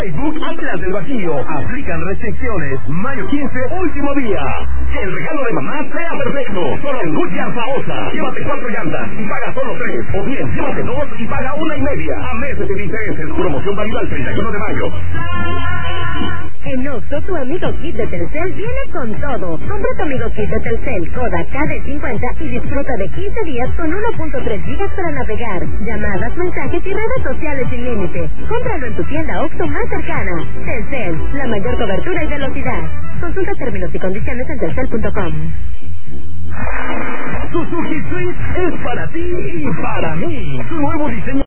Facebook Atlas del Bajío. Aplican restricciones. Mayo 15, último día. Que el regalo de mamá sea perfecto. Solo en Goodyear Faosa. Llévate 4 llantas y paga solo 3. O bien, llévate 2 y paga 1.5. A meses de intereses. Promoción válida el 31 de mayo. En Oxxo, tu amigo Kit de Telcel viene con todo. Compra tu amigo Kit de Telcel Kodak KD50 y disfruta de 15 días con 1.3 gigas para navegar, llamadas, mensajes y redes sociales sin límite. Cómpralo en tu tienda Oxxo más cercana. Telcel, la mayor cobertura y velocidad. Consulta términos y condiciones en telcel.com. Suzuki Switch es para ti y para mí. Su nuevo diseño